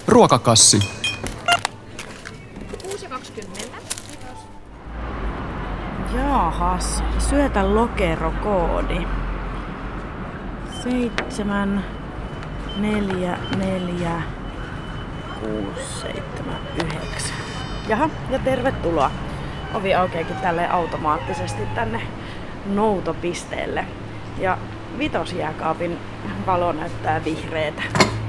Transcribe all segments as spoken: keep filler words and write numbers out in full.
Ruokakassi. kuusi kaksikymmentä. Jaahas, syötä lokerokoodi. Seitsemän, neljä, neljä, kuusi, seitsemän, yhdeksän. Jaha, ja tervetuloa. Ovi aukeakin tälleen automaattisesti tänne noutopisteelle. Ja vitosjääkaapin valo näyttää vihreätä.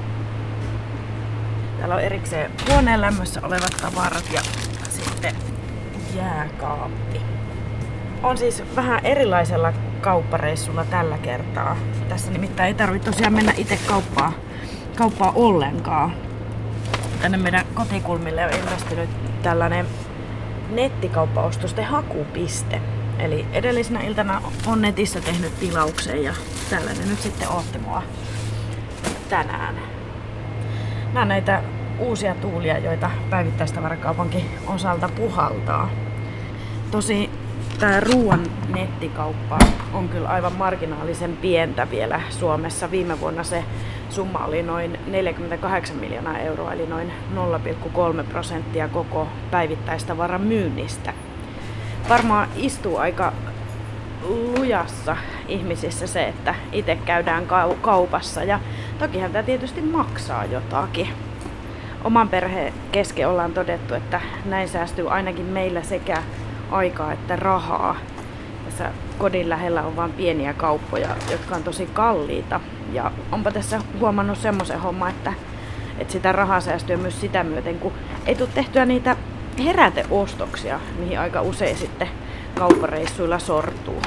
Täällä on erikseen huoneen lämmössä olevat tavarat ja sitten jääkaappi. On siis vähän erilaisella kauppareissulla tällä kertaa. Tässä nimittäin ei tarvitse tosiaan mennä itse kauppaan, kauppaan ollenkaan. Tänne meidän kotikulmille on ilmestynyt tällainen nettikauppaostosten hakupiste. Eli edellisenä iltana on netissä tehnyt tilauksen ja tällainen nyt sitten ootte mua tänään. Nämä on näitä uusia tuulia, joita päivittäistavarakaupankin osalta puhaltaa. Tosi tämä ruoan nettikauppa on kyllä aivan marginaalisen pientä vielä Suomessa. Viime vuonna se summa oli noin neljäkymmentäkahdeksan miljoonaa euroa, eli noin nolla pilkku kolme prosenttia koko päivittäistavaran myynnistä. Varmaan istuu aika lujassa ihmisissä se, että itse käydään kaupassa ja tokihan tämä tietysti maksaa jotakin. Oman perheen kesken ollaan todettu, että näin säästyy ainakin meillä sekä aikaa että rahaa. Tässä kodin lähellä on vain pieniä kauppoja, jotka on tosi kalliita. Ja onpa tässä huomannut semmoisen homman, että, että sitä rahaa säästyy myös sitä myöten, kun ei tule tehtyä niitä heräteostoksia, mihin aika usein sitten kauppareissuilla sortuu.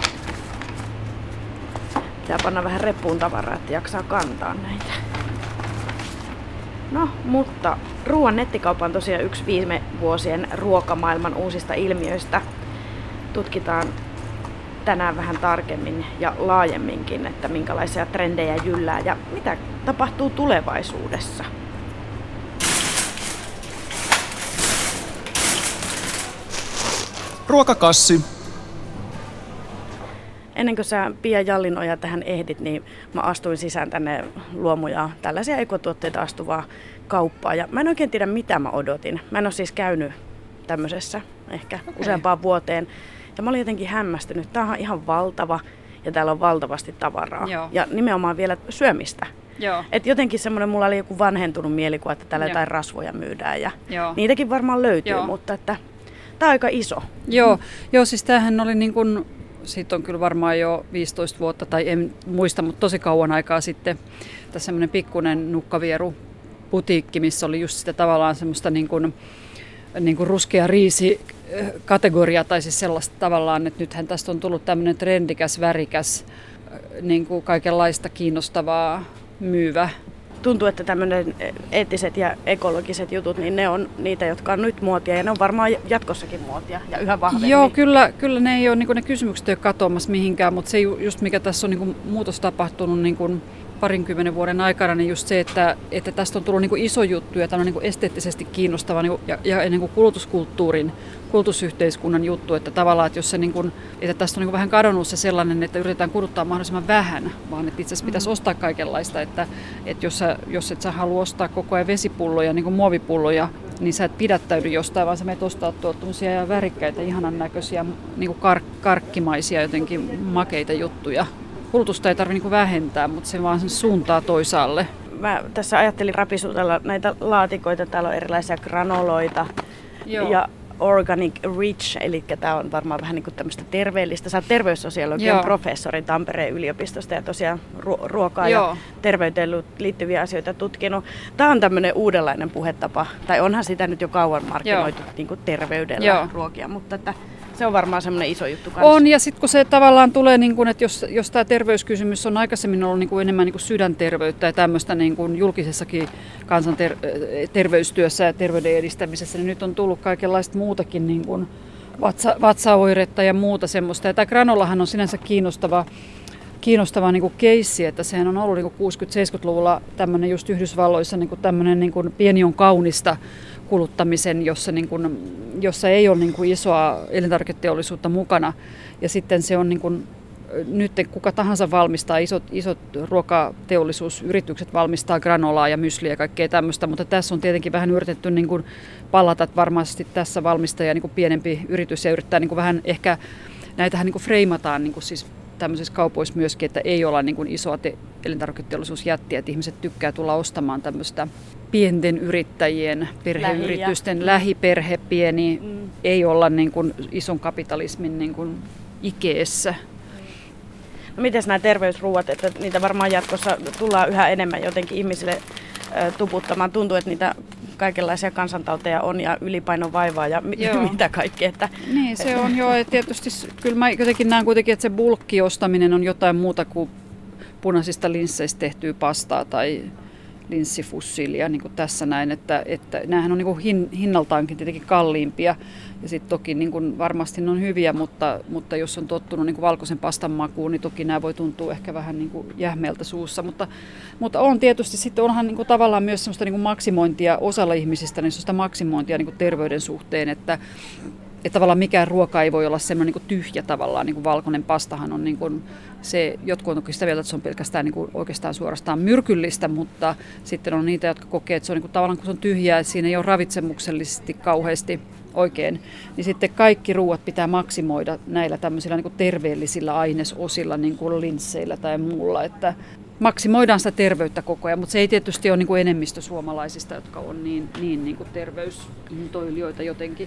Pitää panna vähän reppuun tavaraa, että jaksaa kantaa näitä. No, mutta ruoan nettikauppa on tosiaan yksi viime vuosien ruokamaailman uusista ilmiöistä. Tutkitaan tänään vähän tarkemmin ja laajemminkin, että minkälaisia trendejä jyllää ja mitä tapahtuu tulevaisuudessa. Ruokakassi. Ennen kuin sä Pia Jallinoja tähän ehdit, niin mä astuin sisään tänne luomu- ja tällaisia ekotuotteita astuvaa kauppaa. Ja mä en oikein tiedä, mitä mä odotin. Mä en ole siis käynyt tämmöisessä ehkä okay. useampaan vuoteen. Ja mä olin jotenkin hämmästynyt. Tää on ihan valtava ja täällä on valtavasti tavaraa. Joo. Ja nimenomaan vielä syömistä. Joo. Et jotenkin semmoinen, mulla oli joku vanhentunut mielikuva, että täällä Joo. jotain rasvoja myydään. Ja Joo. niitäkin varmaan löytyy, Joo. mutta että tää on aika iso. Joo, Joo siis tämähän oli niin kuin... Siitä on kyllä varmaan jo viisitoista vuotta, tai en muista, mutta tosi kauan aikaa sitten. Tässä semmoinen pikkuinen nukkavieru putiikki, missä oli just sitä tavallaan semmoista niin kuin, niin kuin ruskea riisi kategoria, tai siis sellaista tavallaan, että nythän tästä on tullut tämmöinen trendikäs, värikäs, niin kuin kaikenlaista kiinnostavaa myyvä. Tuntuu, että tämmöinen eettiset ja ekologiset jutut, niin ne on niitä, jotka on nyt muotia ja ne on varmaan jatkossakin muotia ja yhä vahvemmin. Joo, kyllä, kyllä ne ei ole, niin kuin ne kysymykset ei ole katoamassa mihinkään, mutta se just mikä tässä on niin kuin muutos tapahtunut niin kuin parinkymmenen vuoden aikana, niin just se, että, että tästä on tullut niin kuin iso juttu ja tämä on niin kuin esteettisesti kiinnostava niin kuin, ja, ja niin kuin kulutuskulttuurin, kulutusyhteiskunnan juttu, että tavallaan, että, jos se, niin kuin, että tästä on niin kuin vähän kadonnut se sellainen, että yritetään kuluttaa mahdollisimman vähän, vaan että itse asiassa pitäisi mm-hmm. ostaa kaikenlaista, että, että jos, sä, jos et sä halua ostaa koko ajan vesipulloja, niin kuin muovipulloja, niin sä et pidättäydy jostain, vaan sä menet ostaa tuottamisia värikkäitä, ihanan näköisiä, niin kuin kark- karkkimaisia jotenkin makeita juttuja. Kulutusta ei tarvitse niin vähentää, mutta se vaan sen suuntaa toisaalle. Mä tässä ajattelin rapisutella näitä laatikoita. Täällä on erilaisia granoloita Joo. ja Organic Rich, eli tämä on varmaan vähän niin kuin tämmöistä terveellistä. Sä oot terveyssosiologian Joo. professori Tampereen yliopistosta ja tosiaan ru- ruokaa Joo. ja terveyteen liittyviä asioita tutkinut. Tämä on tämmöinen uudenlainen puhetapa, tai onhan sitä nyt jo kauan markkinoitu niin kuin terveydellä Joo. ruokia, mutta että se on varmaan semmoinen iso juttu kanssa. On, ja sitten kun se tavallaan tulee, niin kun, että jos, jos tämä terveyskysymys on aikaisemmin ollut niin kuin enemmän niin kuin sydänterveyttä ja tämmöistä niin kuin julkisessakin kansanterveystyössä ja terveyden edistämisessä, niin nyt on tullut kaikenlaista muutakin niin kuin vatsa, vatsaoiretta ja muuta semmoista. Ja tämä granolahan on sinänsä kiinnostava, kiinnostava niin kuin keissi, että sehän on ollut niin kuin kuusikymmentä-seitsemänkymmentäluvulla tämmöinen just Yhdysvalloissa niin kuin tämmöinen niin kuin pieni on kaunista kuluttamisen, jossa, niin kuin, jossa ei ole niin kuin isoa elintarviketeollisuutta mukana. Ja sitten se on niin kuin nyt kuka tahansa valmistaa, isot, isot ruokateollisuusyritykset valmistaa granolaa ja mysliä ja kaikkea tämmöistä, mutta tässä on tietenkin vähän yritetty niin kuin palata, että varmasti tässä valmistaja niin kuin pienempi yritys ja yrittää niin kuin vähän ehkä, näitähän niin kuin freimataan niin kuin siis tämmöisissä kaupoissa myöskin, että ei olla niin kuin isoa te- elintarviketeollisuusjättiä, että ihmiset tykkää tulla ostamaan tämmöistä pienten yrittäjien, perheyritysten, Lähi- lähiperhe, pieni, mm. ei olla niin kuin ison kapitalismin niin kuin ikeessä. No mites nämä terveysruuat, että niitä varmaan jatkossa tullaan yhä enemmän jotenkin ihmisille tuputtamaan. Tuntuu, että niitä kaikenlaisia kansantauteja on ja ylipaino vaivaa ja mi- mitä kaikkea. Että, niin, se on jo. Tietysti kyllä mä jotenkin näen kuitenkin, että se bulkkiostaminen on jotain muuta kuin punaisista linsseistä tehtyä pastaa tai linssifussiilia, niin kuin tässä näin, että, että näähän on niin kuin hin, hinnaltaankin tietenkin kalliimpia ja sitten toki niin kuin varmasti ne on hyviä, mutta, mutta jos on tottunut niin kuin valkoisen pastan makuun, niin toki nämä voi tuntua ehkä vähän niin kuin jähmeeltä suussa, mutta, mutta on tietysti sitten onhan niin kuin tavallaan myös semmoista niin kuin maksimointia osalla ihmisistä, niin semmoista maksimointia niin kuin terveyden suhteen, että Että tavallaan mikään ruoka ei voi olla semmoinen niin kuin tyhjä tavallaan, niin kuin valkoinen pastahan on niin kuin se, jotkut on toki sitä mieltä, että se on pelkästään niin kuin oikeastaan suorastaan myrkyllistä, mutta sitten on niitä, jotka kokee, että se on niin kuin, tavallaan kun se on tyhjää, että siinä ei ole ravitsemuksellisesti kauheasti oikein, niin sitten kaikki ruuat pitää maksimoida näillä tämmöisillä niin kuin terveellisillä ainesosilla, niin kuin linsseillä tai muulla, että maksimoidaan sitä terveyttä koko ajan, mutta se ei tietysti ole niin kuin enemmistö suomalaisista, jotka on niin, niin, niin kuin terveysintoilijoita jotenkin.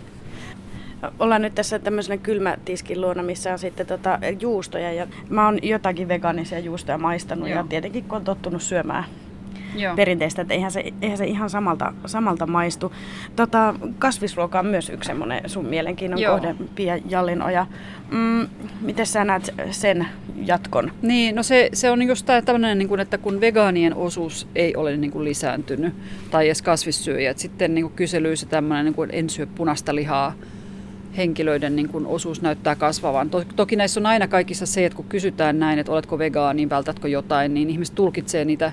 Ollaan nyt tässä tämmöisenä kylmätiskin luona, missä on sitten tota juustoja. Ja mä oon jotakin vegaanisia juustoja maistanut. Joo. Ja tietenkin kun on tottunut syömään Joo. perinteistä, että eihän se, eihän se ihan samalta, samalta maistu. Tota, kasvisruoka on myös yksi semmoinen sun mielenkiinnon Joo. kohde, Pia Jallinoja. Mm, miten sä näet sen jatkon? Niin, no se, se on just tämmöinen, että kun vegaanien osuus ei ole niin kuin lisääntynyt, tai edes kasvissyöjät, sitten niin kuin kyselyissä tämmöinen, niin kuin en syö punaista lihaa, henkilöiden niin kuin osuus näyttää kasvavan. Toki näissä on aina kaikissa se, että kun kysytään näin, että oletko vegaani, vältätkö jotain, niin ihmiset tulkitsee niitä.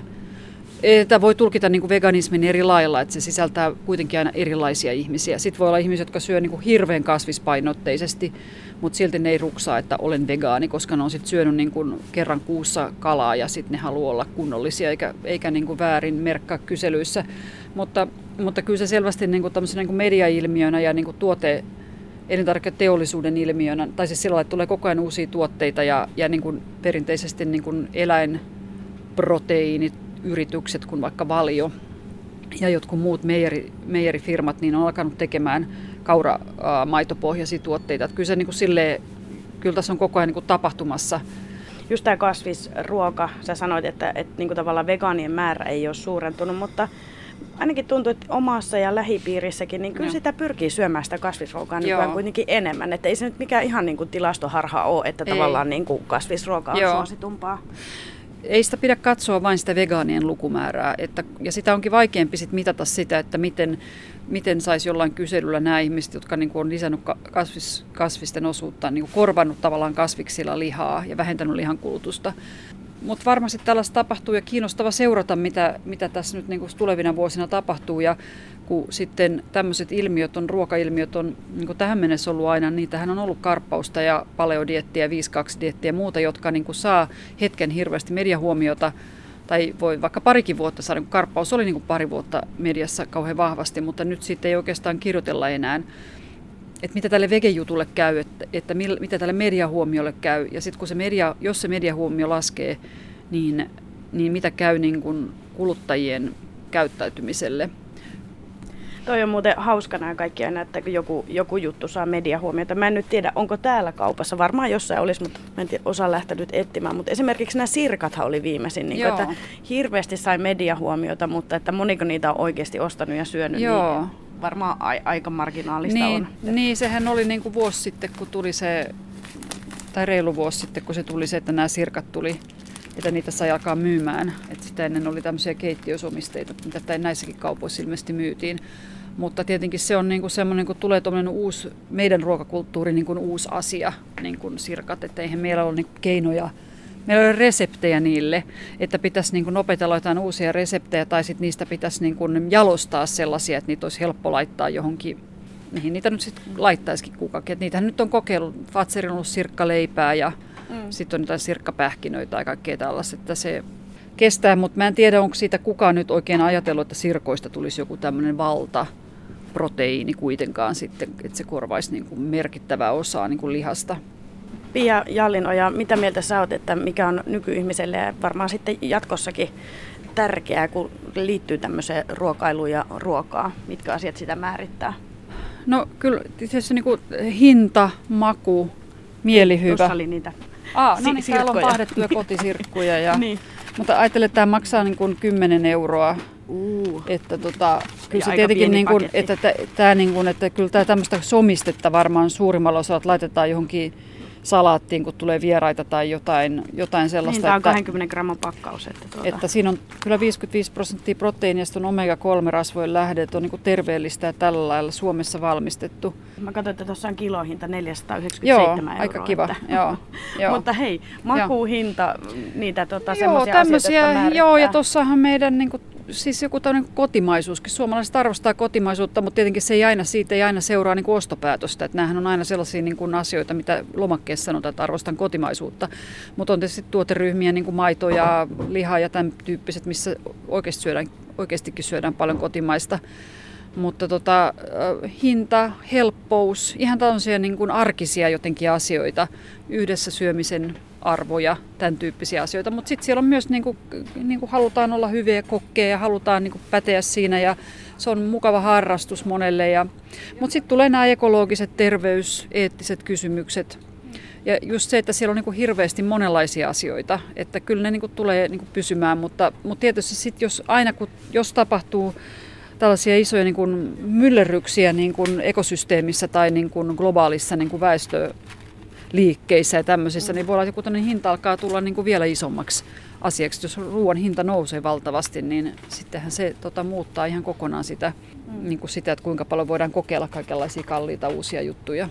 Että voi tulkita niin kuin veganismin eri lailla, että se sisältää kuitenkin aina erilaisia ihmisiä. Sitten voi olla ihmisiä, jotka syö niin kuin hirveän kasvispainotteisesti, mutta silti ne ei ruksaa, että olen vegaani, koska ne on sitten syönyt niin kuin kerran kuussa kalaa ja sitten ne haluaa olla kunnollisia, eikä, eikä niin kuin väärin merkkaa kyselyissä. Mutta, mutta kyllä se selvästi niin kuin tämmöisenä niin kuin mediailmiönä ja niin kuin tuote elintarviketeollisuuden ilmiönä, tai siis sillä lailla, että tulee koko ajan uusia tuotteita ja, ja niin kuin perinteisesti niin kuin eläinproteiinit, yritykset, kun vaikka Valio ja jotkut muut meijeri, meijerifirmat, niin on alkanut tekemään kauramaitopohjaisia tuotteita. Että kyllä, se, niin kuin silleen, kyllä tässä on koko ajan niin kuin tapahtumassa. Just tämä kasvisruoka, sä sanoit, että, että niin kuin tavallaan vegaanien määrä ei ole suurentunut, mutta ainakin tuntuu, että omassa ja lähipiirissäkin, niin kyllä Joo. sitä pyrkii syömään sitä kasvisruokaa niin kuitenkin enemmän. Että ei se nyt mikään ihan niin kuin tilastoharha ole, että ei. tavallaan niin kuin kasvisruoka on Joo. suositumpaa. Ei sitä pidä katsoa vain sitä vegaanien lukumäärää. Että, ja sitä onkin vaikeampi sit mitata sitä, että miten, miten saisi jollain kyselyllä nämä ihmiset, jotka niin kuin on lisännyt kasvis, kasvisten osuutta, niin kuin korvannut tavallaan kasviksilla lihaa ja vähentänyt lihankulutusta. Mutta varmasti tällaista tapahtuu ja kiinnostava seurata, mitä, mitä tässä nyt niin kuin tulevina vuosina tapahtuu. Ja kun sitten tämmöiset ilmiöt on, ruokailmiöt on niin kuin tähän mennessä ollut aina, niitähän on ollut karppausta ja paleodiettiä, viisi kaksi diettiä ja muuta, jotka niin kuin saa hetken hirveästi mediahuomiota. Tai voi vaikka parikin vuotta saada, kun karppaus oli niin kuin pari vuotta mediassa kauhean vahvasti, mutta nyt siitä ei oikeastaan kirjoitella enää. Että mitä tälle vegejutulle käy, että, että mil, mitä tälle mediahuomiolle käy. Ja sitten kun se media, jos se mediahuomio laskee, niin, niin mitä käy niin kun kuluttajien käyttäytymiselle. Toi on muuten hauska nämä kaikki aina, että joku, joku juttu saa mediahuomiota. Mä en nyt tiedä, onko täällä kaupassa. Varmaan jossain olisi, mutta mä en tiedä, osa lähtenyt etsimään. Mutta esimerkiksi nämä sirkathan oli viimeisin, niin kuin, että hirveästi sai mediahuomiota, mutta että moniko niitä on oikeasti ostanut ja syönyt. Joo. Niin varmaan a- aika marginaalista niin, on. Niin, sehän oli niin kuin vuosi sitten, kun tuli se, tai reilu vuosi sitten, kun se tuli se, että nämä sirkat tuli, että niitä sai alkaa myymään. Että sitä ennen oli tämmöisiä keittiösomisteita, mitä näissäkin kaupoissa ilmeisesti myytiin. Mutta tietenkin se on niin kuin semmoinen, kun tulee tuommoinen uusi, meidän ruokakulttuuri niin kuin uusi asia, niin kuin sirkat, että eihän meillä ole niin kuin keinoja. Meillä ei ole reseptejä niille, että pitäisi niin kuin opetella jotain uusia reseptejä tai sitten niistä pitäisi niin kuin jalostaa sellaisia, että niitä olisi helppo laittaa johonkin, mihin niitä nyt sitten laittaisikin kukakin. Että niitähän nyt on kokeillut, Fatserin on ollut sirkkaleipää ja Mm. Sitten on jotain sirkkapähkinöitä ja kaikkea tällaista, että se kestää, mutta mä en tiedä, onko siitä kukaan nyt oikein ajatellut, että sirkoista tulisi joku tämmöinen valtaproteiini kuitenkaan sitten, että se korvaisi niin kuin merkittävää osaa niin kuin lihasta. Pia Jallinoja, mitä mieltä sä oot, että mikä on nykyihmiselle ja varmaan sitten jatkossakin tärkeää, kun liittyy tämmöiseen ruokailuun ja ruokaa? Mitkä asiat sitä määrittää? No kyllä tietysti niin kuin hinta, maku, mielihyvä. Tuossa oli niitä Aa, no niin, sirkkoja. täällä on pahdettuja kotisirkkuja. Ja, niin. Mutta ajattelen, että tämä maksaa niin kuin kymmenen euroa. Uh. Että tota, kyllä se aika tietenkin, pieni niin kuin, paketti. että, tää, niin kuin, että kyllä tämä tämmöistä somistetta varmaan suurimmalla osalla laitetaan johonkin salaattiin, kun tulee vieraita tai jotain, jotain sellaista. Niin, tämä on että, kaksikymmentä gramman pakkaus. Että, tuota. että siinä on kyllä viisikymmentäviisi prosenttia proteiinia, on omega kolme rasvojen lähde, että on niin kuin terveellistä ja tällä lailla Suomessa valmistettu. Mä katsoin, että tuossa on kilohinta neljäsataayhdeksänkymmentäseitsemän Joo, euroa. aika kiva. Että. Joo, joo. Mutta hei, makuuhinta, niitä tota, Joo, semmoisia tämmöisiä, asioita määrittää. joo, ja tuossahan meidän niin kuin, siis joku tämmöinen kotimaisuuskin. Suomalaiset arvostaa kotimaisuutta, mutta tietenkin se ei aina, siitä ei aina seuraa niin kuin ostopäätöstä. Että näähän on aina sellaisia niin kuin asioita, mitä lomakkeessa sanotaan, että arvostan kotimaisuutta. Mutta on tietysti tuoteryhmiä, niin kuin maito ja liha ja tämän tyyppiset, missä oikeasti syödään, oikeastikin syödään paljon kotimaista. Mutta tota, hinta, helppous, ihan tällaisia niin kuin arkisia jotenkin asioita, yhdessä syömisen arvoja, tämän tyyppisiä asioita. Mutta sitten siellä on myös, niin kuin, niin kuin halutaan olla hyviä kokkeja ja halutaan niin kuin päteä siinä ja se on mukava harrastus monelle. Ja, mutta sitten tulee nämä ekologiset, terveys, eettiset kysymykset. Ja just se, että siellä on niin kuin hirveästi monenlaisia asioita, että kyllä ne niin kuin tulee niin kuin pysymään, mutta, mutta tietysti sitten jos aina kun, jos tapahtuu tällaisia isoja niin kuin myllerryksiä niin kuin ekosysteemissä tai niin kuin globaalissa niin kuin väestöliikkeissä ja tämmöisissä, niin voi olla, että joku tämmöinen hinta alkaa tulla niin kuin vielä isommaksi asiaksi. Jos ruoan hinta nousee valtavasti, niin sittenhän se tota, muuttaa ihan kokonaan sitä, mm. niin kuin sitä, että kuinka paljon voidaan kokeilla kaikenlaisia kalliita uusia juttuja.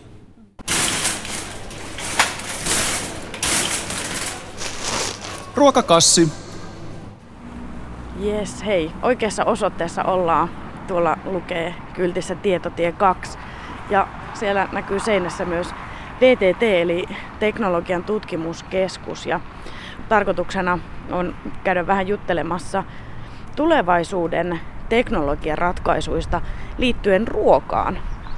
Ruokakassi. Jes, hei. Oikeassa osoitteessa ollaan. Tuolla lukee kyltissä Tietotie kaksi. Ja siellä näkyy seinässä myös V T T eli Teknologian tutkimuskeskus. Ja tarkoituksena on käydä vähän juttelemassa tulevaisuuden teknologian ratkaisuista liittyen ruokaan.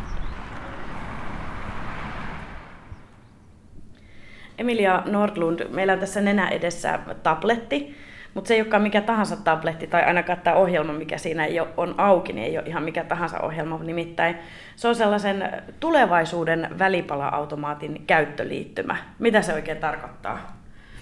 Emilia Nordlund, meillä on tässä nenä edessä tabletti, mutta se ei olekaan mikä tahansa tabletti, tai ainakaan tämä ohjelma, mikä siinä ei ole, on auki, niin ei ole ihan mikä tahansa ohjelma, nimittäin se on sellaisen tulevaisuuden välipala-automaatin käyttöliittymä. Mitä se oikein tarkoittaa?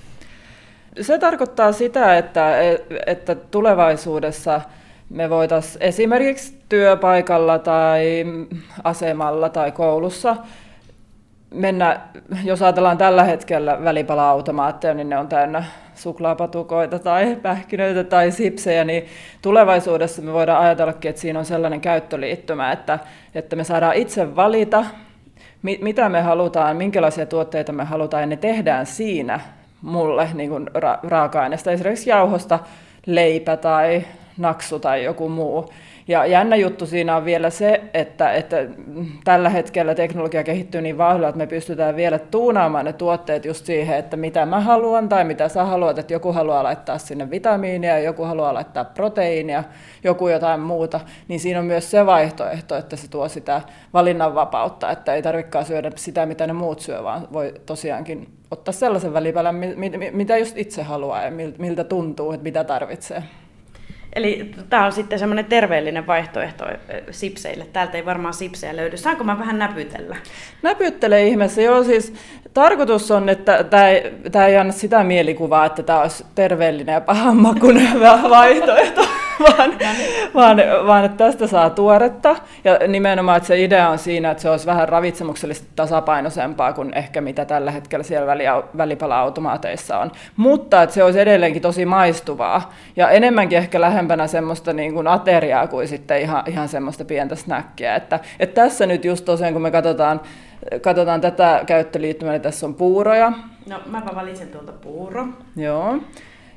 Se tarkoittaa sitä, että, että tulevaisuudessa me voitaisiin esimerkiksi työpaikalla tai asemalla tai koulussa mennä, jos ajatellaan tällä hetkellä välipala-automaatteja, niin ne on täynnä suklaapatukoita tai pähkinöitä tai sipsejä, niin tulevaisuudessa me voidaan ajatellakin, että siinä on sellainen käyttöliittymä, että, että me saadaan itse valita, mitä me halutaan, minkälaisia tuotteita me halutaan, ja ne tehdään siinä mulle niin kuin ra- raaka-aineesta, esimerkiksi jauhosta leipä tai naksu tai joku muu. Ja jännä juttu siinä on vielä se, että, että tällä hetkellä teknologia kehittyy niin vauhdilla, että me pystytään vielä tuunaamaan ne tuotteet just siihen, että mitä mä haluan tai mitä sä haluat, että joku haluaa laittaa sinne vitamiinia, joku haluaa laittaa proteiinia, joku jotain muuta, niin siinä on myös se vaihtoehto, että se tuo sitä valinnanvapautta, että ei tarvitsekaan syödä sitä, mitä ne muut syö, vaan voi tosiaankin ottaa sellaisen välipälän, mitä just itse haluaa ja miltä tuntuu, että mitä tarvitsee. Eli tämä on sitten semmoinen terveellinen vaihtoehto sipseille. Täältä ei varmaan sipsejä löydy. Saanko mä vähän näpytellä? Näpyttele ihmeessä. Joo, siis tarkoitus on, että tämä ei, tämä ei anna sitä mielikuvaa, että tämä olisi terveellinen ja pahanmakuinen vaihtoehto, vaan, vaan, vaan että tästä saa tuoretta. Ja nimenomaan, että se idea on siinä, että se olisi vähän ravitsemuksellisesti tasapainoisempaa kuin ehkä mitä tällä hetkellä siellä välipala-automaateissa on. Mutta että se olisi edelleenkin tosi maistuvaa ja enemmänkin ehkä lähempänä semmoista niin kuin ateriaa kuin sitten ihan, ihan semmoista pientä snäkkiä. Että, että tässä nyt just tosiaan, kun me katsotaan, katsotaan tätä käyttöliittymää, niin tässä on puuroja. No, mäpä valitsen tuolta puuro. Joo.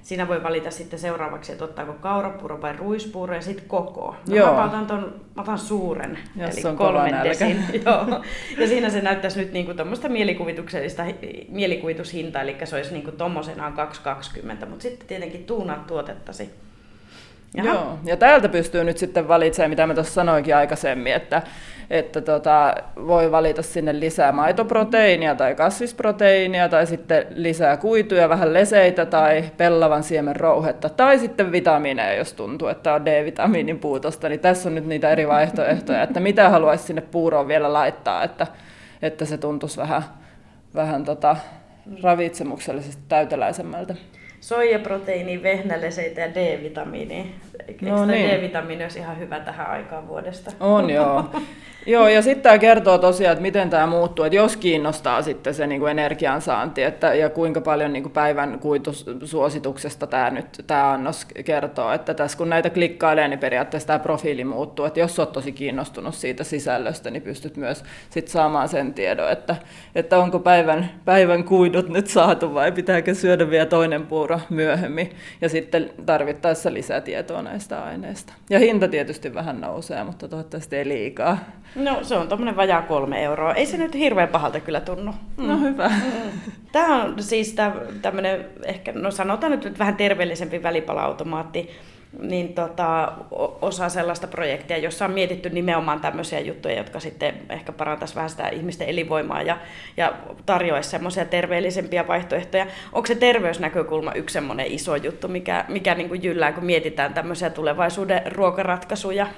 siinä voi valita sitten seuraavaksi, että ottaako kaurapuuro vai ruispuuro ja sitten koko. No, Joo. mä otan, ton, mä otan suuren, Jos eli on kova kolmen nälkä. desin. Joo. Ja siinä se näyttäisi nyt niinku tuommoista mielikuvituksellista mielikuvitushintaa, eli se olisi niinku tommosenaan kaksi kaksikymmentä, mutta sitten tietenkin tuunat tuotettasi. Jaha. Joo, ja täältä pystyy nyt sitten valitsemaan, mitä mä tuossa sanoinkin aikaisemmin, että, että tota, voi valita sinne lisää maitoproteiinia tai kasvisproteiinia tai sitten lisää kuituja, vähän leseitä tai pellavan siemen rouhetta tai sitten vitamiineja, jos tuntuu, että on D-vitamiinin puutosta, niin tässä on nyt niitä eri vaihtoehtoja, että mitä haluaisi sinne puuroon vielä laittaa, että, että se tuntuisi vähän, vähän tota, ravitsemuksellisesti täyteläisemmältä. Soijaproteiini, vehnäleseitä ja D-vitamiinia. Eikö No niin. D-vitamiini olisi ihan hyvä tähän aikaan vuodesta? On joo. Joo, ja sitten tämä kertoo tosiaan, että miten tämä muuttuu, että jos kiinnostaa sitten se niin kuin energiansaanti, että, ja kuinka paljon niin kuin päivän kuitusuosituksesta tämä nyt tämä annos kertoo, että tässä kun näitä klikkailee, niin periaatteessa tämä profiili muuttuu, että jos olet tosi kiinnostunut siitä sisällöstä, niin pystyt myös sit saamaan sen tiedon, että, että onko päivän, päivän kuidut nyt saatu vai pitääkö syödä vielä toinen puuro myöhemmin, ja sitten tarvittaessa lisää tietoa näistä aineista. Ja hinta tietysti vähän nousee, mutta toivottavasti ei liikaa. No se on tommonen vajaa kolme euroa. Ei se nyt hirveän pahalta kyllä tunnu. Mm. No hyvä. Tämä on siis tämmöinen, ehkä, no sanotaan nyt vähän terveellisempi välipala-automaatti, niin tota, osa sellaista projektia, jossa on mietitty nimenomaan tämmöisiä juttuja, jotka sitten ehkä parantaisi vähän sitä ihmisten elinvoimaa ja, ja tarjoaisi semmoisia terveellisempiä vaihtoehtoja. Onko se terveysnäkökulma yksi semmoinen iso juttu, mikä, mikä niin kuin jyllää, kun mietitään tämmöisiä tulevaisuuden ruokaratkaisuja?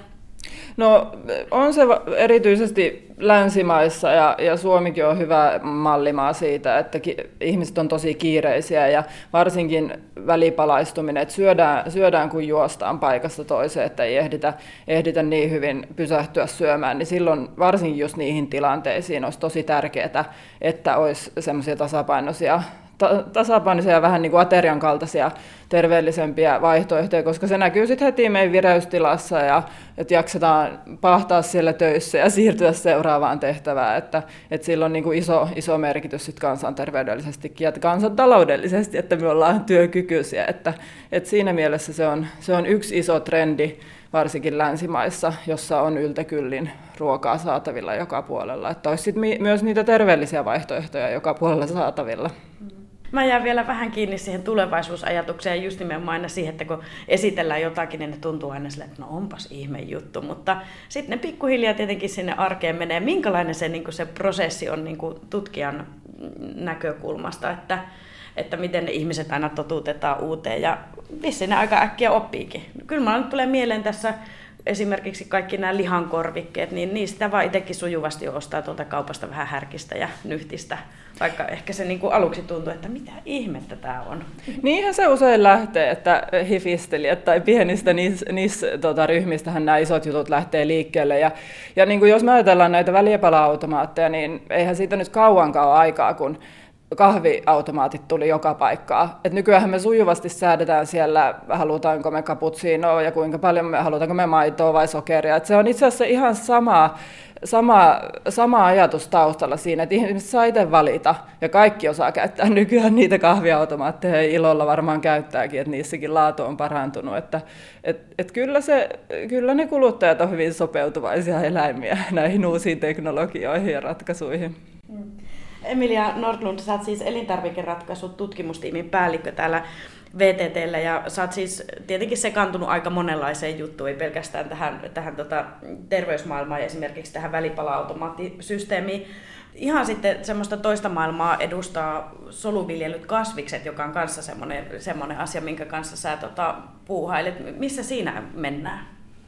No on se erityisesti länsimaissa ja, ja Suomikin on hyvä mallimaa siitä, että ki, ihmiset on tosi kiireisiä ja varsinkin välipalaistuminen, että syödään, syödään kun juostaan paikasta toiseen, että ei ehditä, ehditä niin hyvin pysähtyä syömään, niin silloin varsinkin just niihin tilanteisiin olisi tosi tärkeää, että olisi semmoisia tasapainoisia tasapainoisia ja vähän niin kuin aterian kaltaisia terveellisempiä vaihtoehtoja, koska se näkyy sitten heti meidän vireystilassa ja että jaksetaan pahtaa siellä töissä ja siirtyä seuraavaan tehtävään, että, että sillä on niin kuin iso, iso merkitys sit kansanterveydellisestikin ja kansantaloudellisesti, että me ollaan työkykyisiä, että, että siinä mielessä se on, se on yksi iso trendi varsinkin länsimaissa, jossa on yltäkyllin ruokaa saatavilla joka puolella, että olisi sit myös niitä terveellisiä vaihtoehtoja joka puolella saatavilla. Mä jään vielä vähän kiinni siihen tulevaisuusajatukseen, just nimenomaan aina siihen, että kun esitellään jotakin, niin ne tuntuu aina silleen, että no onpas ihme juttu, mutta sitten ne pikkuhiljaa tietenkin sinne arkeen menee. Minkälainen se, niin se prosessi on niin tutkijan näkökulmasta, että, että miten ne ihmiset aina totuutetaan uuteen ja vissiin ne aika äkkiä oppiikin. Kyllä mulla nyt tulee mieleen tässä esimerkiksi kaikki nämä lihankorvikkeet, niin niistä vaan itsekin sujuvasti ostaa tuolta kaupasta vähän härkistä ja nyhtistä, vaikka ehkä se niin kuin aluksi tuntuu, että mitä ihmettä tämä on. Niinhän se usein lähtee, että hifistelijät tai pienistä niissä niis, tota, ryhmistähän nämä isot jutut lähtee liikkeelle. Ja, ja niin kuin jos me ajatellaan näitä välipala-automaatteja, niin eihän siitä nyt kauankaan ole aikaa, kun kahviautomaatit tuli joka paikkaan. Et nykyään me sujuvasti säädetään siellä, halutaanko me cappuccinoa ja kuinka paljon me, halutaanko me maitoa vai sokeria. Et se on itse asiassa ihan sama, sama, sama ajatus taustalla siinä, että ihmiset saa itse valita ja kaikki osaa käyttää nykyään niitä kahviautomaatteja ja ilolla varmaan käyttääkin, että niissäkin laatu on parantunut. Että, et, et kyllä, se, kyllä ne kuluttajat on hyvin sopeutuvaisia eläimiä näihin uusiin teknologioihin ja ratkaisuihin. Mm. Emilia Nordlund, sä oot siis elintarvikeratkaisut tutkimustiimin päällikkö täällä V T T:llä ja sä oot siis tietenkin sekaantunut aika monenlaiseen juttuun, ei pelkästään tähän, tähän tota, terveysmaailmaan ja esimerkiksi tähän välipala-automaattisysteemiin. Ihan sitten semmoista toista maailmaa edustaa soluviljelyt kasvikset, joka on kanssa semmoinen, semmoinen asia, minkä kanssa sä tota, puuhailet. Missä siinä mennään?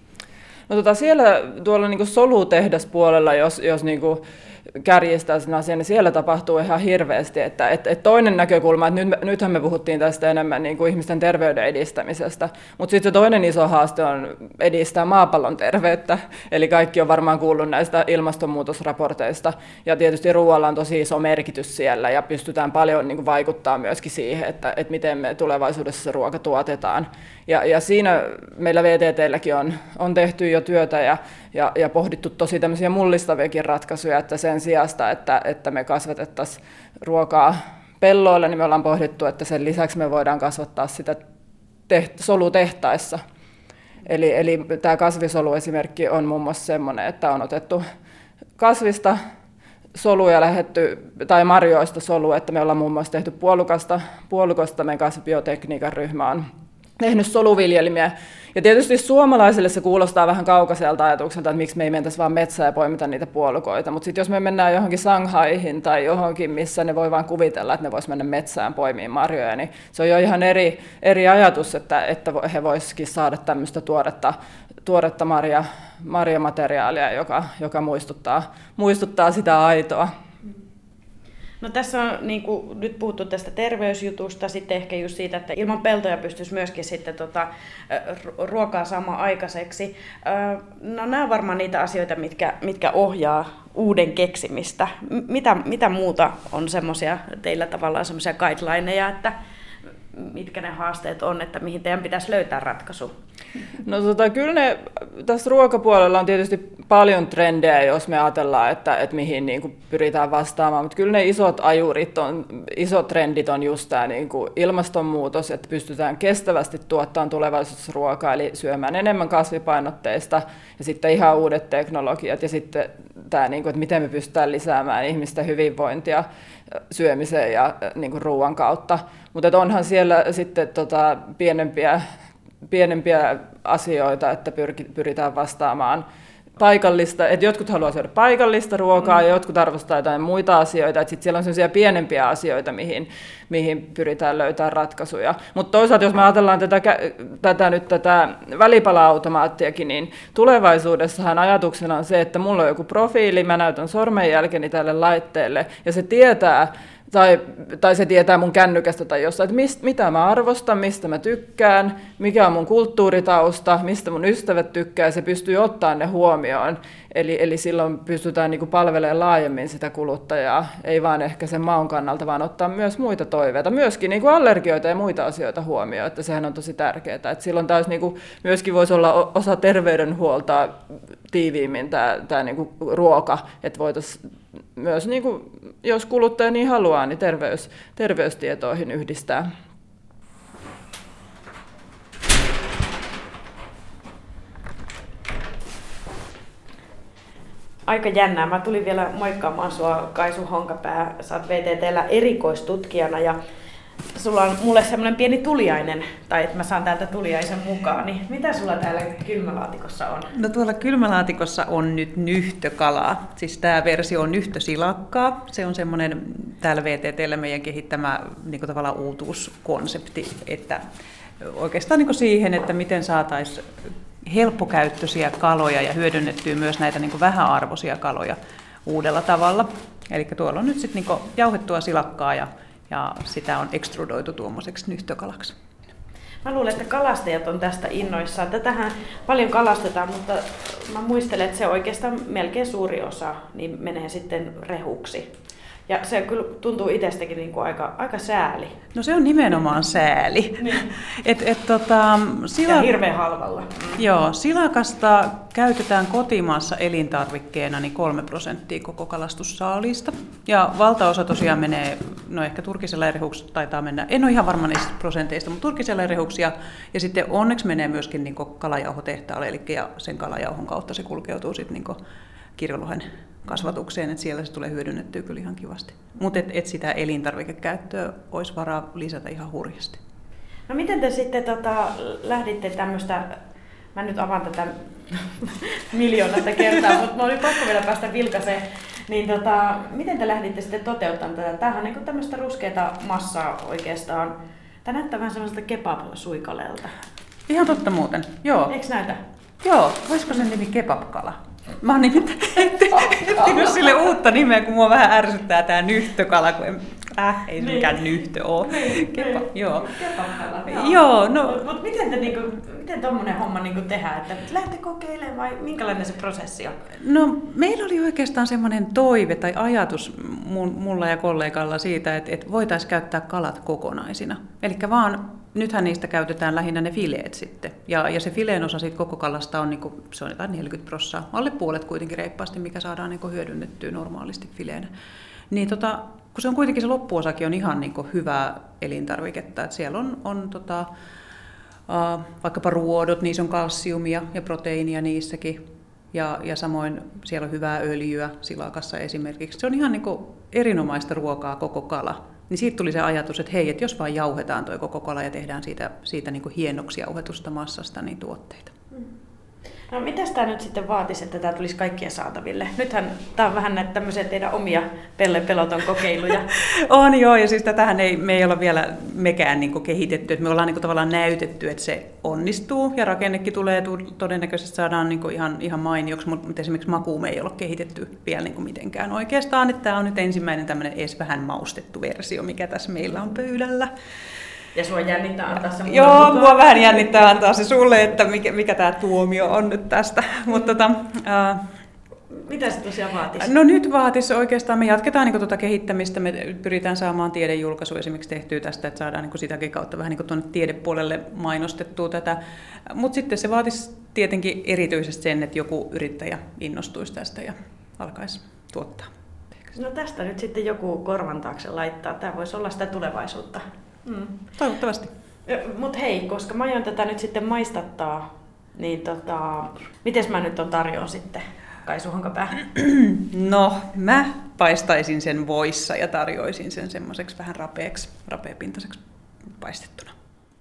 No tota, siellä tuolla niinku solutehdaspuolella, jos, jos niinku kärjistää sen asian, niin siellä tapahtuu ihan hirveästi. Että, et, et toinen näkökulma, että nyt, nythän me puhuttiin tästä enemmän niin kuin ihmisten terveyden edistämisestä, mutta sitten se toinen iso haaste on edistää maapallon terveyttä, eli kaikki on varmaan kuullut näistä ilmastonmuutosraporteista, ja tietysti ruoalla on tosi iso merkitys siellä, ja pystytään paljon niin kuin vaikuttaa myöskin siihen, että, että miten me tulevaisuudessa se ruoka tuotetaan. Ja, ja siinä meillä V T T:lläkin on, on tehty jo työtä ja, ja, ja pohdittu tosi tämmöisiä mullistaviakin ratkaisuja, että sen sijasta, että, että me kasvatettaisiin ruokaa pelloilla, niin me ollaan pohdittu, että sen lisäksi me voidaan kasvattaa sitä teht- solutehtaissa. Eli, eli tämä kasvisoluesimerkki on muun muassa semmoinen, että on otettu kasvista soluja lähetty, tai marjoista solu, että me ollaan muun muassa tehty puolukasta, puolukosta, meidän kasvibiotekniikan ryhmä on tehnyt soluviljelmiä. Ja tietysti suomalaisille se kuulostaa vähän kaukaiselta ajatukselta, että miksi me ei mentäisi vaan metsään ja poimita niitä puolukoita. Mutta sitten jos me mennään johonkin Shanghaihin tai johonkin, missä ne voi vaan kuvitella, että ne vois mennä metsään poimiin marjoja, niin se on jo ihan eri, eri ajatus, että, että he voisikin saada tämmöistä tuoretta, tuoretta marja, marjamateriaalia, joka, joka muistuttaa, muistuttaa sitä aitoa. No tässä on niin kuin, nyt puhuttu tästä terveysjutusta, sitten ehkä just siitä, että ilman peltoja pystyisi myöskin sitten tota, ruokaa saamaan aikaiseksi. No nämä on varmaan niitä asioita, mitkä, mitkä ohjaa uuden keksimistä. Mitä, mitä muuta on semmoisia teillä tavallaan semmoisia guidelineja, että mitkä ne haasteet on, että mihin teidän pitäisi löytää ratkaisu? No tota, kyllä ne, tässä ruokapuolella on tietysti paljon trendejä, jos me ajatellaan, että, että mihin niin kuin pyritään vastaamaan, mutta kyllä ne isot ajurit, on, isot trendit on just tämä niin kuin ilmastonmuutos, että pystytään kestävästi tuottamaan tulevaisuudessa ruokaa, eli syömään enemmän kasvipainotteista ja sitten ihan uudet teknologiat ja sitten tämä, niin kuin, että miten me pystytään lisäämään ihmisten hyvinvointia syömisen ja niin kuin ruoan kautta. Mutta onhan siellä sitten tota, pienempiä, pienempiä asioita, että pyritään vastaamaan paikallista, että jotkut haluaa syödä paikallista ruokaa mm. ja jotkut arvostaa jotain muita asioita, että sitten siellä on sellaisia pienempiä asioita, mihin, mihin pyritään löytämään ratkaisuja. Mutta toisaalta, jos me ajatellaan tätä, tätä, nyt tätä välipala-automaattiakin, niin tulevaisuudessahan ajatuksena on se, että mulla on joku profiili, mä näytän sormenjälkeni tälle laitteelle ja se tietää, Tai, tai se tietää mun kännykästä tai jossain, että mist, mitä mä arvostan, mistä mä tykkään, mikä on mun kulttuuritausta, mistä mun ystävät tykkää, ja se pystyy ottaa ne huomioon. Eli, eli silloin pystytään niinku palvelemaan laajemmin sitä kuluttajaa, ei vaan ehkä sen maun kannalta, vaan ottaa myös muita toiveita, myöskin niinku allergioita ja muita asioita huomioon, että sehän on tosi tärkeää. Että silloin taas niinku, myöskin voisi olla osa terveydenhuoltoa tiiviimmin tämä niinku ruoka, että voitaisiin myös, niinku, jos kuluttaja niin haluaa, niin terveys, terveystietoihin yhdistää. Aika jännää. Mä tulin vielä moikkaamaan sua, Kaisu Honkapää. Sä oot V T T:llä erikoistutkijana ja sulla on mulle semmoinen pieni tuliainen, tai että mä saan täältä tuliaisen mukaan. Niin mitä sulla täällä kylmälaatikossa on? No tuolla kylmälaatikossa on nyt nyhtökalaa. Siis tää versio on nyhtösilakkaa. Se on semmoinen täällä V T T:llä meidän kehittämä niin kuin tavallaan uutuuskonsepti, että oikeastaan niin kuin siihen, että miten saataisiin helppokäyttöisiä kaloja ja hyödynnettyä myös näitä niin kuin vähäarvoisia kaloja uudella tavalla. Eli tuolla on nyt sitten niin jauhettua silakkaa ja, ja sitä on ekstrudoitu tuommoiseksi nyhtökalaksi. Mä luulen, että kalastajat on tästä innoissaan. Tätähän paljon kalastetaan, mutta mä muistelen, että se oikeastaan melkein suuri osa niin menee sitten rehuksi. Ja se kyllä tuntuu itsestäkin niin kuin aika, aika sääli. No se on nimenomaan sääli. Niin. Et, et, tota, sila... Ja hirveän halvalla. Joo, silakasta käytetään kotimaassa elintarvikkeena niin kolme prosenttia koko kalastussaalista. Ja valtaosa tosiaan menee, no ehkä turkiseläinrehuksi taitaa mennä, en ole ihan varma niistä prosenteista, mutta turkiseläinrehuksi. Ja, ja sitten onneksi menee myöskin niin kalajauhotehtaalle, eli ja sen kalajauhon kautta se kulkeutuu sitten niin kirjolohen kasvatukseen, että siellä se tulee hyödynnettyä kyllä ihan kivasti. Mutta et, et sitä elintarvikekäyttöä olisi varaa lisätä ihan hurjasti. No miten te sitten tota, lähditte tämmöistä, mä nyt avaan tätä miljoonasta kertaa, mutta mä olin pakko vielä päästä vilkaiseen, niin tota, miten te lähditte sitten toteuttamaan tätä? Tämähän on niin tämmöistä ruskeata massaa oikeastaan. Tämä näyttää vähän semmoista kebab-suikaleelta. Ihan totta muuten, joo. Eikö näytä? Joo, voisiko sen nimi kebabkala? Mä oon nimittäin etsinyt sille uutta nimeä, kun mua vähän ärsyttää tää nyhtökala, kun en, äh, ei se mikään nyhtö oo. Niin, Kepa, niin. joo. Kebabkala, joo. Joo, no. Mut, mut miten te niinku, miten tommonen homma niinku tehdään, että lähdette kokeilemaan vai minkälainen se prosessi on? No meillä oli oikeastaan semmoinen toive tai ajatus mulla ja kollegalla siitä, että, että voitaisiin käyttää kalat kokonaisina. Elikkä vaan nythän niistä käytetään lähinnä ne fileet sitten. Ja, ja se fileen osa siitä koko kalasta on, niin kuin, se on jotain neljäkymmentä prosenttia, alle puolet kuitenkin reippaasti, mikä saadaan niin kuin hyödynnettyä normaalisti fileenä. Niin tota, kun se on kuitenkin se loppuosakin on ihan niin kuin hyvää elintarviketta, että siellä on, on tota, vaikkapa ruodot, niissä on kalsiumia ja proteiinia niissäkin. Ja, ja samoin siellä on hyvää öljyä silakassa esimerkiksi. Se on ihan niin kuin erinomaista ruokaa koko kala. Niin siitä tuli se ajatus, että hei, että jos vaan jauhetaan tuo koko kala ja tehdään siitä, siitä niin kuin hienoksi jauhetusta massasta niin tuotteita. No mitäs tämä nyt sitten vaatisi, että tämä tulisi kaikkien saataville? Nythän tämä on vähän näitä tämmöisiä teidän omia Pelle Peloton kokeiluja. On joo, ja siis tätähän ei, me ei olla vielä mekään niin kuin kehitetty. Että me ollaan niin kuin tavallaan näytetty, että se onnistuu ja rakennekin tulee, todennäköisesti saadaan niin kuin ihan, ihan mainioksi, mutta esimerkiksi makuun me ei ole kehitetty vielä niin kuin mitenkään oikeastaan. Että tämä on nyt ensimmäinen tämmöinen edes vähän maustettu versio, mikä tässä meillä on pöydällä. Ja sua jännittää antaa se mulle. Joo, mua vähän jännittää antaa se sulle, että mikä, mikä tämä tuomio on nyt tästä. Mutta tota, ää, mitä se tosiaan vaatisi? No nyt vaatisi oikeastaan, me jatketaan niin tuota kehittämistä, me pyritään saamaan tiedejulkaisu esimerkiksi tehtyä tästä, että saadaan niin sitäkin kautta vähän niin tuonne tiedepuolelle mainostettua tätä. Mutta sitten se vaatisi tietenkin erityisesti sen, että joku yrittäjä innostuisi tästä ja alkaisi tuottaa. No tästä nyt sitten joku korvan taakse laittaa, tämä voisi olla sitä tulevaisuutta. Mm. Toivottavasti. Mutta hei, koska mä aion tätä nyt sitten maistattaa, niin tota, mites mä nyt on tarjoon sitten? Kaisu Hankapää. No, mä paistaisin sen voissa ja tarjoisin sen semmoiseksi vähän rapeaksi, rapeapintaiseksi paistettuna.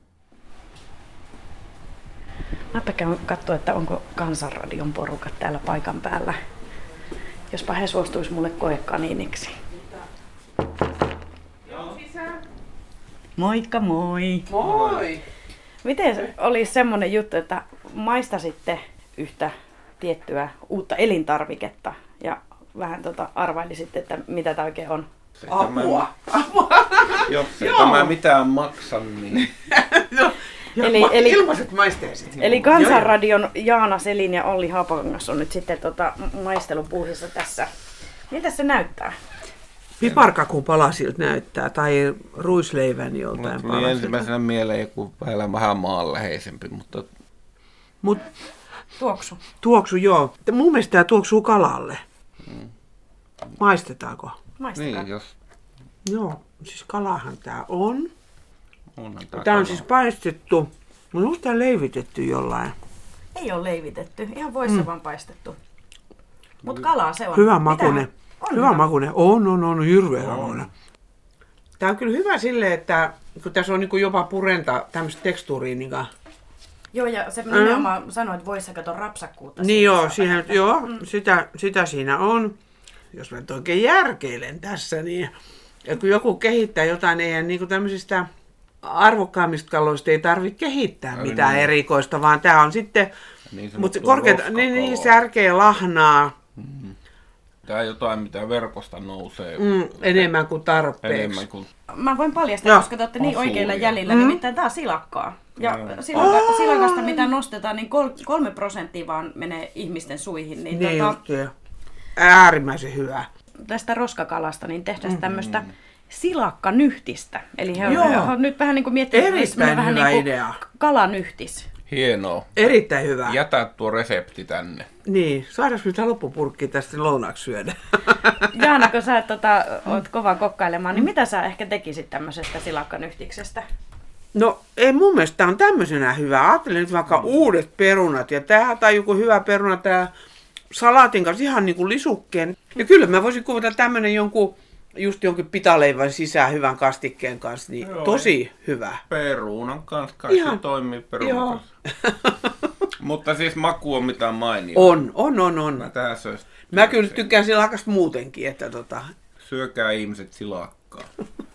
Mäpä käyn katsoa, että onko Kansanradion porukat täällä paikan päällä. Jospa he suostuisi mulle koekaniiniksi. Moikka moi! Moi! Miten olisi semmoinen juttu, että maistasitte yhtä tiettyä uutta elintarviketta ja vähän tota arvailisitte, että mitä tämä oikein on? Apua! Apua! Jos ei tämä mitään maksa, niin... no, eli, eli, ilmaiset maisteesit. Eli Kansanradion Jaana Selin ja Olli Haapakangas on nyt sitten tota maistelupuuhissa tässä. Miltä se näyttää? Piparkakun palasilta näyttää, tai ruisleivän joltain tuli ensimmäisenä mieleen joku vähän, vähän maanläheisempi, mutta... Mut, tuoksu. Tuoksu, joo. Mun mielestä tämä tuoksuu kalalle. Mm. Maistetaanko? Maistetaan. Niin, jos... Joo, siis kalahan tää on. Onhan tää tää on kala. siis paistettu. Mun onko tää leivitetty jollain? Ei ole leivitetty, ihan voissa mm. vaan paistettu. Mut kalaa se on. Hyvä makune. On hyvä, hyvä makune. On, on, on. Hirveä makune. Tää on kyllä hyvä silleen, että kun tässä on niinku jopa purenta tämmöistä tekstuuria. Niin joo, ja se nimenomaan mm. sanoi, että voissa kato rapsakkuutta. Niin joo, siihen, joo mm. sitä, sitä siinä on. Jos mä nyt oikein järkeilen tässä, niin ja kun joku kehittää jotain, eihän niinku tämmöisistä arvokkaimmista kaloista ei tarvitse kehittää ja mitään niin. erikoista, vaan tää on sitten, niin mutta korkeat, niin, niin särkeä lahnaa. Mm-hmm. Tää jotain, mitä verkosta nousee. Mm, enemmän kuin tarpeeksi. Enemmän kuin... Mä voin paljastaa, Joo. koska te olette niin Asuja. oikeilla jäljillä, mm. nimittäin tää on silakkaa. Ja no. silaka, oh. silakasta, mitä nostetaan, niin kol, kolme prosenttia vaan menee ihmisten suihin. Niin, niin tota, äärimmäisen hyvä. Tästä roskakalasta niin tehdään mm-hmm. tämmöistä silakkanyhtistä. Eli he on, Joo. he on nyt vähän niin kuin miettinyt, erittäin vähän hyvä niin kuin idea. kalanyhtis. Hienoa. Erittäin hyvä. Jätä tuo resepti tänne. Niin, saadaanko mitä loppupurkkia tästä lounaaksi syödä? Jaana, kun sä tota, oot kova kokkailemaan, niin mitä sä ehkä tekisit tämmöisestä silakkanyhtiksestä? No ei mun mielestä tää on tämmöisenä hyvä. Ajattelin nyt vaikka mm. uudet perunat. Ja tää tai joku hyvä peruna, tää salaatin kanssa ihan niinku lisukkeen. Ja kyllä mä voisin kuvata tämmönen jonkun, just jonkin pitaleivän sisään hyvän kastikkeen kanssa. Niin joo, tosi hyvä. Perunan kanssa kaikki ihan toimii perunan kanssa. Mutta siis maku on mitään mainio. On, on, on, on. Mä, tää söis, mä kyllä tykkään silakasta muutenkin, että tota... Syökää ihmiset silakkaa.